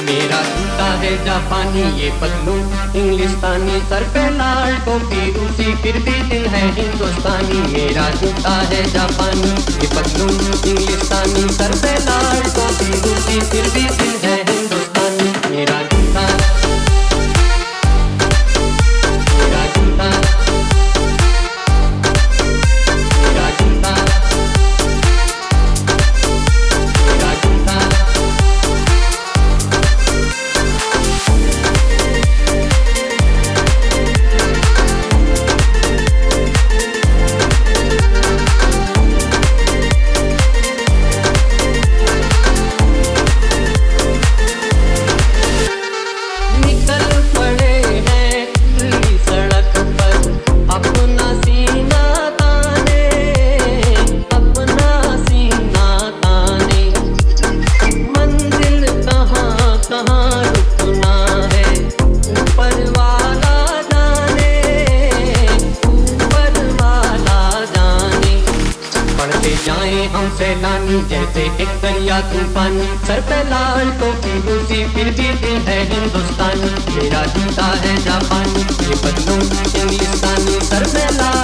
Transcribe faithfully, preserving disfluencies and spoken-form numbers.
मेरा जूता है जापानी ये पतलून इंग्लिस्तानी, सर पे लाल टोपी रूसी फिर भी दिल है हिंदुस्तानी। मेरा जूता है जापानी ये पतलून इंग्लिस्तानी, सर पे लाल टोपी रूसी फिर भी दिल है हिंदुस्तानी। मेरा जूता मेरा जूता मेरा जूता मेरा जूता हम सैलानी जैसे एक दरिया तूफानी, सर पे लाल टोपी रूसी फिर भी दिल है हिंदुस्तानी। मेरा जूता है जापानी ये पतलून इंग्लिस्तानी, सर पे लाल